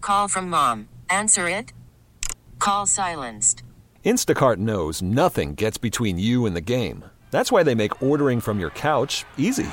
Call from mom. Answer it. Call silenced. Instacart knows nothing gets between you and the game. That's why they make ordering from your couch easy.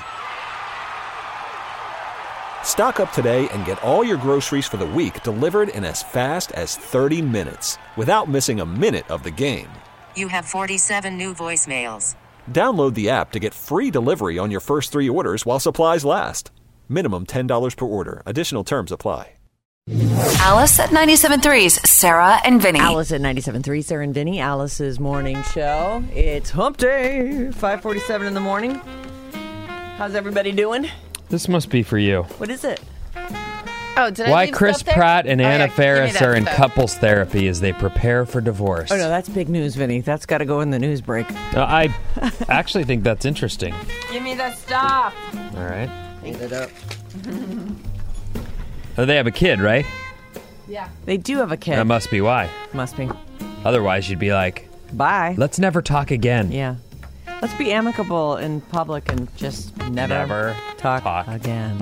Stock up today and get all your groceries for the week delivered in as fast as 30 minutes without missing a minute of the game. You have 47 new voicemails. Download the app to get free delivery on your first 3 orders while supplies last. Minimum $10 per order. Additional terms apply. Alice at 97.3's Sarah and Vinny. Alice at 97.3, Sarah and Vinny. Alice's morning show. It's hump day, 5:47 in the morning. How's everybody doing? This must be for you. What is it? Oh, did Why I leave Chris stuff there? Pratt and Anna give me Faris that are in stuff. couples therapy as they prepare for divorce. Oh, no, that's big news, Vinny. That's got to go in the news break. I actually think that's interesting. Give me the stuff. All right. Eat it up. Oh, they have a kid, right? Yeah. They do have a kid. That must be why. Must be. Otherwise, you'd be like, Bye. let's never talk again. Yeah. Let's be amicable in public and just never talk again.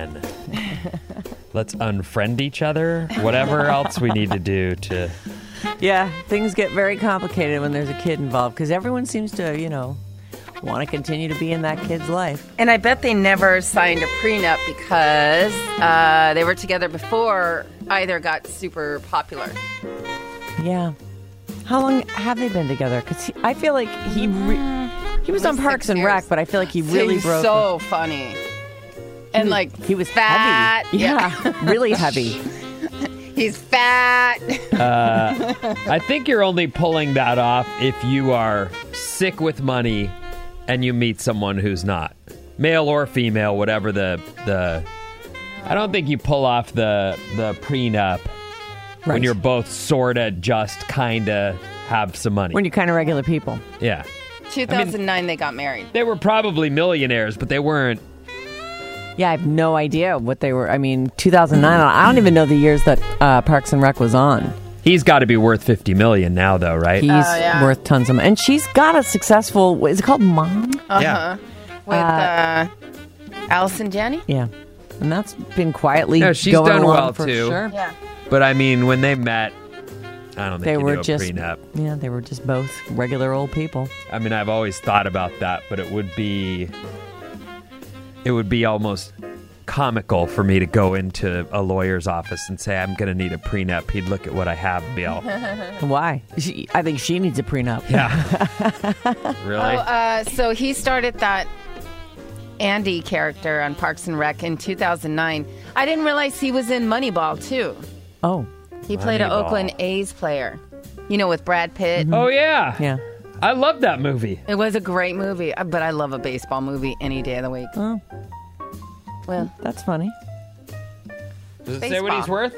Let's unfriend each other. Whatever else we need to do to... Yeah, things get very complicated when there's a kid involved because everyone seems to, want to continue to be in that kid's life. And I bet they never signed a prenup because they were together before either got super popular. Yeah. How long have they been together? Because I feel like he was on Parks 6 and years. Rec, but I feel like he really He's broke. so funny. And he was fat. heavy. Yeah, really heavy. He's fat. I think you're only pulling that off if you are sick with money and you meet someone who's not. Male or female, whatever the I don't think you pull off the prenup when you're both sort of just kind of have some money. When you're kind of regular people. Yeah. 2009, they got married. They were probably millionaires, but they weren't. Yeah, I have no idea what they were. I mean, 2009, I don't even know the years that Parks and Rec was on. He's got to be worth $50 million now, though, right? He's worth tons of money. And she's got a successful, is it called Mom? Yeah. With Allison Janney? Yeah. And that's been quietly she's going done along well, for too. sure. Yeah. But, I mean, when they met, I don't think They you were do a just, prenup. yeah, they were just both regular old people. I mean, I've always thought about that, but it would be almost comical for me to go into a lawyer's office and say, I'm going to need a prenup. He'd look at what I have and be all, Why? I think she needs a prenup. yeah. Really? So he started that Andy character on Parks and Rec in 2009. I didn't realize he was in Moneyball, too. Oh. He played an Moneyball. Oakland A's player, with Brad Pitt. Oh, yeah. Yeah. I love that movie. It was a great movie, but I love a baseball movie any day of the week. Oh, Well, that's funny. Does it say what he's worth?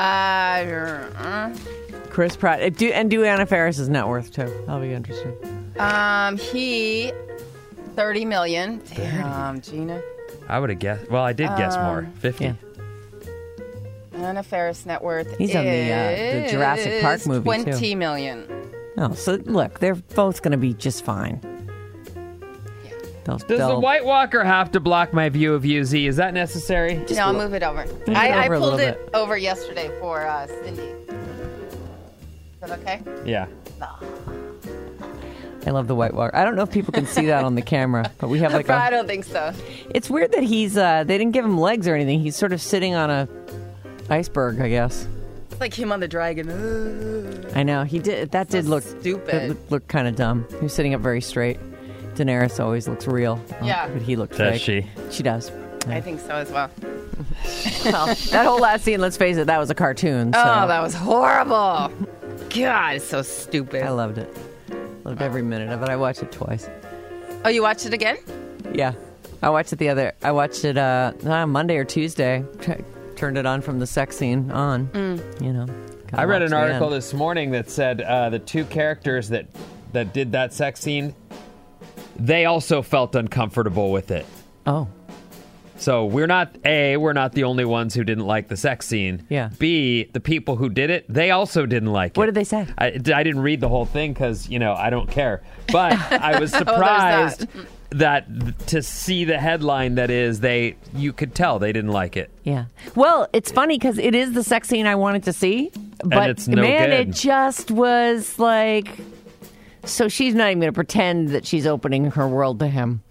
Chris Pratt. Do Anna Faris' net worth, too. That'll be interesting. he $30 million. Damn, Gina. I would have guessed. Well, I did guess more. 50. Yeah. Anna Faris net worth He's on the Jurassic Park movie, too. $20 million. Oh, so look, they're both going to be just fine. Does the White Walker have to block my view of you, Z? Is that necessary? No, I'll move it over. it I over a pulled little it bit. over yesterday for Cindy. Is that okay? Yeah. I love the White Walker. I don't know if people can see that on the camera, but we have like I a... don't think so. It's weird that he's... they didn't give him legs or anything. He's sort of sitting on a iceberg, I guess. It's like him on the dragon. I know. He did. That did look... stupid. It looked kind of dumb. He was sitting up very straight. Daenerys always looks real. Yeah. But he looked Does fake. she? She does. I think so as well. Well, that whole last scene, let's face it, that was a cartoon. So Oh, that was horrible. God, it's so stupid. I loved it. Loved every minute of it. I watched it twice. Oh, you watched it again? Yeah. I watched it Monday or Tuesday. Turned it on from the sex scene on. I read an article this morning that said the two characters that did that sex scene, they also felt uncomfortable with it. Oh. So we're not the only ones who didn't like the sex scene. Yeah. B, the people who did it, they also didn't like it. What did they say? I didn't read the whole thing because, I don't care. But I was Well, surprised. that to see the headline that is you could tell they didn't like it. Yeah. Well, it's funny because it is the sex scene I wanted to see, but it's no man, good. it just was like. So she's not even going to pretend that she's opening her world to him.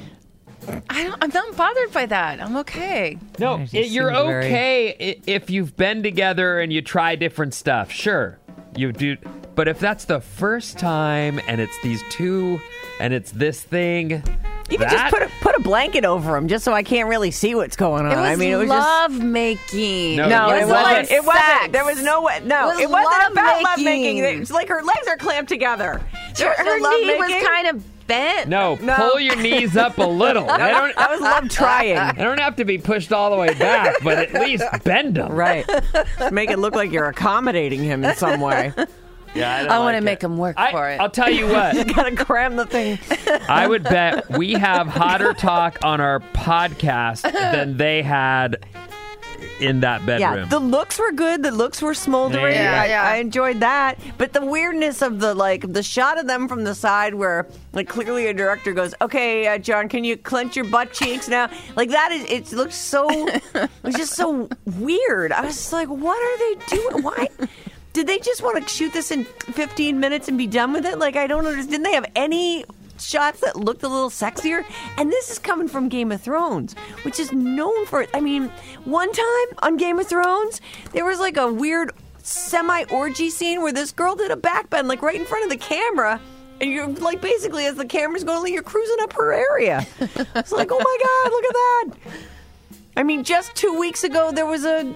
I'm not bothered by that. I'm okay. No, It just you're seems very- okay if you've been together and you try different stuff. Sure, you do. But if that's the first time and it's these two and it's this thing, Even just put a blanket over him, just so I can't really see what's going on. It was I mean, it was love making. No, No, It it wasn't. wasn't. It wasn't. sex. There was no way. No, It was it wasn't about lovemaking. lovemaking. It's like her legs are clamped together. There was no Her knee was lovemaking. kind of bent. no, pull your knees up a little. That was love trying. They don't have to be pushed all the way back, but at least bend them. Right. Just make it look like you're accommodating him in some way. Yeah, I want to make him work for it. I'll tell you what. Gotta cram the thing. I would bet we have hotter talk on our podcast than they had in that bedroom. Yeah, the looks were good. The looks were smoldering. Yeah. I enjoyed that. But the weirdness of the shot of them from the side where like clearly a director goes, okay, John, can you clench your butt cheeks now? Like that is, it looks so, it was just so weird. I was just like, what are they doing? Why? Did they just want to shoot this in 15 minutes and be done with it? Like, I don't understand. Didn't they have any shots that looked a little sexier? And this is coming from Game of Thrones, which is known for, I mean, one time on Game of Thrones, there was like a weird semi-orgy scene where this girl did a backbend, like right in front of the camera. And you're like, basically, as the camera's going, you're cruising up her area. It's like, oh my God, look at that. I mean, just 2 weeks ago there was a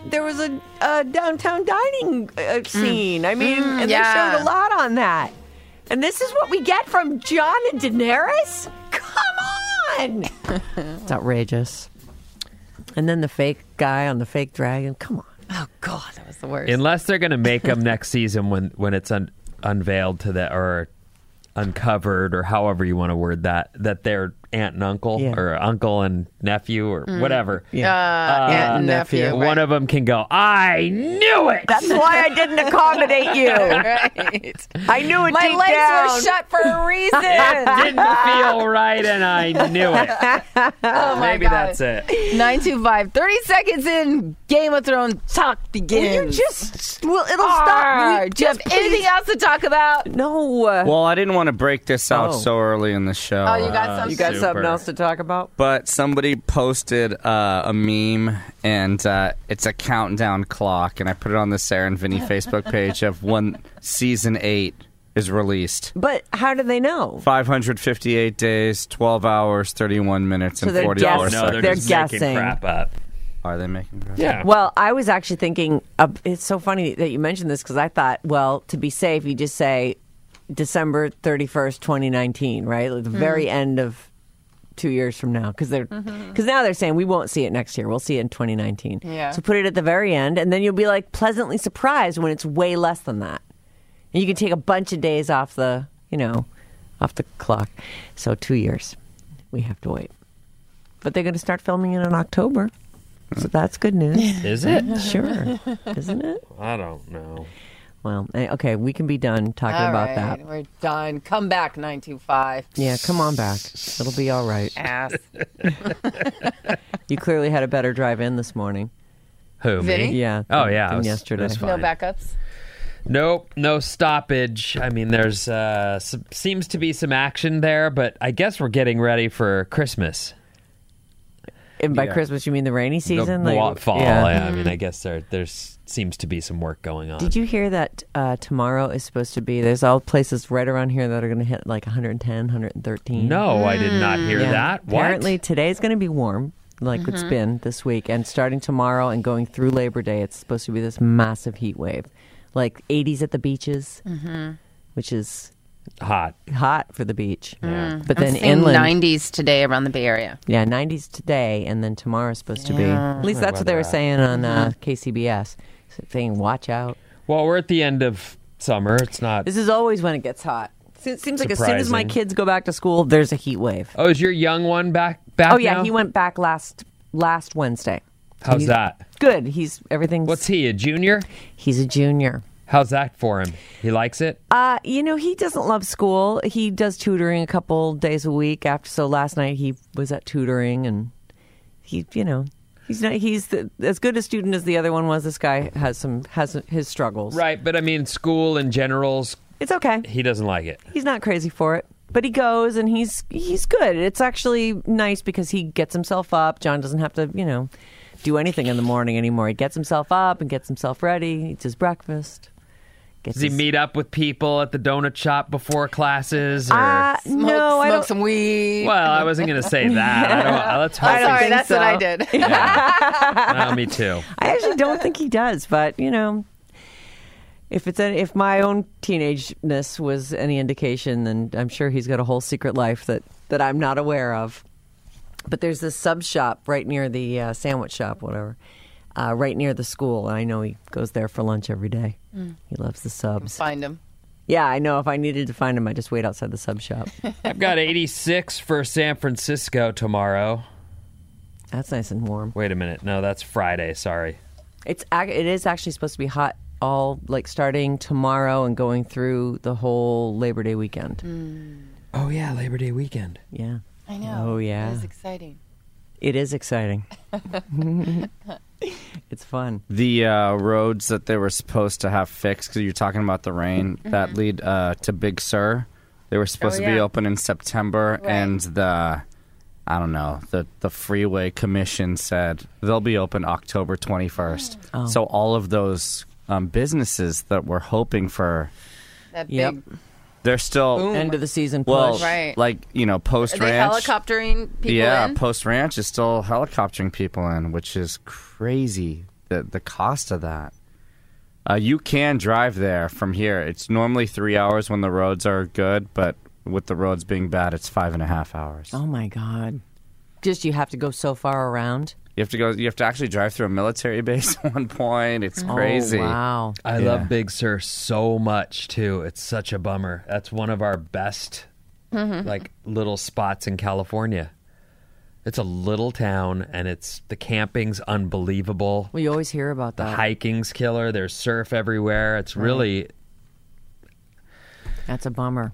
downtown dining scene. I mean, and yeah. they showed a lot on that. And this is what we get from Jon and Daenerys? Come on! It's outrageous. And then the fake guy on the fake dragon. Come on. Oh God, that was the worst. Unless they're going to make them next season when it's unveiled to that or uncovered or however you want to word that they're aunt and uncle or uncle and nephew or whatever. Aunt and nephew. One of them can go, I knew it! That's why I didn't accommodate you. Right. I knew it My deep legs down. were shut for a reason. Didn't feel right and I knew it. Oh my Maybe God. that's it. 925. 30 seconds in Game of Thrones talk begins. Will you just, well, it'll stop. Do you have anything else to talk about? No. Well, I didn't want to break this out Oh. so early in the show. Oh, you got something? You got Super. something else to talk about? But somebody posted a meme, and it's a countdown clock, and I put it on the Sarah and Vinny Facebook page of when season 8 is released. But how do they know? 558 days, 12 hours, 31 minutes, So and they're 44 guessing. No, seconds. they're They're just guessing. making crap up. Are they making crap? Yeah. Well, I was actually thinking, it's so funny that you mentioned this because I thought, well, to be safe, you just say December 31st, 2019, right? Like the very end of 2 years from now. Because now they're saying we won't see it next year. We'll see it in 2019. Yeah. So put it at the very end, and then you'll be like pleasantly surprised when it's way less than that. And you can take a bunch of days off the, off the clock. So 2 years. We have to wait. But they're going to start filming it in October. So that's good news. Is it? Sure. Isn't it? I don't know. Well, okay, we can be done talking All about right, that. we're done. Come back, 925. Yeah, come on back. It'll be all right. Ass. You clearly had a better drive in this morning. Who, Vinny? me? Yeah. Oh, yeah. Than yesterday. It was No fine. backups? Nope, no stoppage. I mean, there's seems to be some action there, but I guess we're getting ready for Christmas. And by Yeah. Christmas, you mean the rainy season? The fall. Yeah. Yeah. I mean, I guess there's seems to be some work going on. Did you hear that tomorrow is supposed to be, there's all places right around here that are going to hit like 110, 113. No, I did not hear Yeah. that. What? Apparently today's going to be warm, like it's been this week. And starting tomorrow and going through Labor Day, it's supposed to be this massive heat wave. Like 80s at the beaches, which is Hot. hot for the beach. Yeah. But then I'm seeing inland, 90s today around the Bay Area. yeah, 90s today, and then tomorrow's supposed to be. At least that's what they were saying on KCBS. Saying, watch out. Well, we're at the end of summer. It's not. This is always when it gets hot. It seems like as soon as my Surprising. kids go back to school, there's a heat wave. Oh, is your young one back Oh yeah, now? he went back last Wednesday. How's that? Good. Everything's. What's he, a junior? He's a junior. How's that for him? He likes it? He doesn't love school. He does tutoring a couple days a week. So last night he was at tutoring, and he's as good a student as the other one was. This guy has his struggles. Right, but I mean, school in general's, It's okay. he doesn't like it. He's not crazy for it, but he goes and he's good. It's actually nice because he gets himself up. John doesn't have to, do anything in the morning anymore. He gets himself up and gets himself ready, eats his breakfast. Does he meet up with people at the donut shop before classes? Or... Smoke some weed. Well, I wasn't going to say that. Let's hope. Sorry, that's so. what I did. Yeah. Me too. I actually don't think he does, but if my own teenageness was any indication, then I'm sure he's got a whole secret life that I'm not aware of. But there's this sub shop right near the sandwich shop, whatever, right near the school, and I know he goes there for lunch every day. He loves the subs. Find him. Yeah, I know. If I needed to find him, I'd just wait outside the sub shop. I've got 86 for San Francisco tomorrow. That's nice and warm. Wait a minute. No, that's Friday. Sorry. It is actually supposed to be hot all starting tomorrow and going through the whole Labor Day weekend. Oh, yeah, Labor Day weekend. Yeah. I know. Oh, yeah. It is exciting. It is exciting. It's fun. The roads that they were supposed to have fixed, because you're talking about the rain, that lead to Big Sur, they were supposed to be open in September, and the Freeway Commission said they'll be open October 21st. Oh. So all of those businesses that were hoping for... That big... Yep. They're still... End of the season Well, push. Right. Post Are they ranch. helicoptering people Yeah, in? Post ranch is still helicoptering people in, which is crazy. The cost of that. You can drive there from here. It's normally 3 hours when the roads are good, but with the roads being bad, it's 5.5 hours. Oh, my God. Just you have to go so far around? You have to actually drive through a military base at one point. It's crazy. Oh, wow. I love Big Sur so much, too. It's such a bummer. That's one of our best, little spots in California. It's a little town, and the camping's unbelievable. Well, you always hear about The that. hiking's killer. There's surf everywhere. It's really... That's a bummer.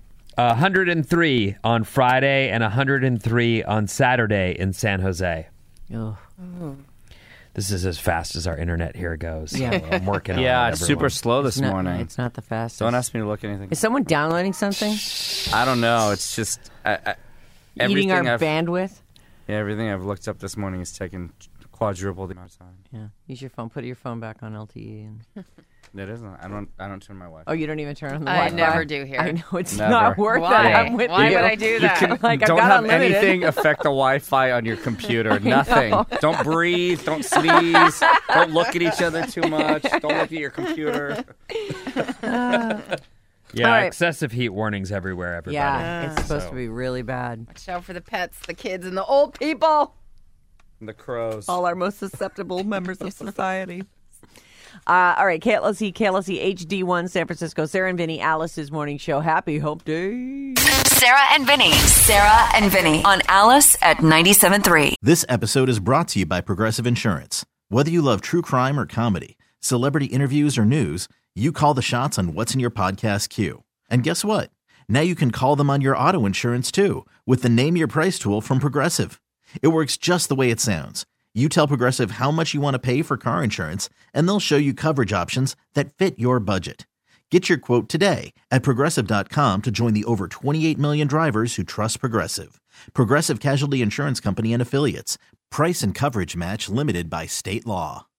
103 on Friday and 103 on Saturday in San Jose. Ugh. This is as fast as our internet here goes. Yeah. So I'm working on it. Yeah, it's super everyone. slow this morning. It's not the fastest. Don't ask me to look at anything. Is someone downloading something? I don't know. It's just... Eating our I've- bandwidth? Yeah, everything I've looked up this morning has taken quadruple the amount of time. Yeah. Use your phone. Put your phone back on LTE. It isn't. I don't turn my Wi-Fi. Oh, you don't even turn on the I Wi-Fi? never do here. I know it's Never. not worth Why? it. I'm with Why you. would I do that? Don't I've got have unlimited. anything affect the Wi-Fi on your computer. Nothing. Don't breathe. Don't sneeze. Don't look at each other too much. Don't look at your computer. Yeah, All right. excessive heat warnings everywhere, everybody. Yeah, it's supposed So- to be really bad. Watch out for the pets, the kids, and the old people. The crows. All our most susceptible members of society. All right, KLSE HD1 San Francisco. Sarah and Vinny, Alice's morning show. Happy Hope Day. Sarah and Vinny. Sarah and Vinny on Alice at 97.3. This episode is brought to you by Progressive Insurance. Whether you love true crime or comedy, celebrity interviews or news, you call the shots on what's in your podcast queue. And guess what? Now you can call them on your auto insurance too with the Name Your Price tool from Progressive. It works just the way it sounds. You tell Progressive how much you want to pay for car insurance, and they'll show you coverage options that fit your budget. Get your quote today at Progressive.com to join the over 28 million drivers who trust Progressive. Progressive Casualty Insurance Company and Affiliates. Price and coverage match limited by state law.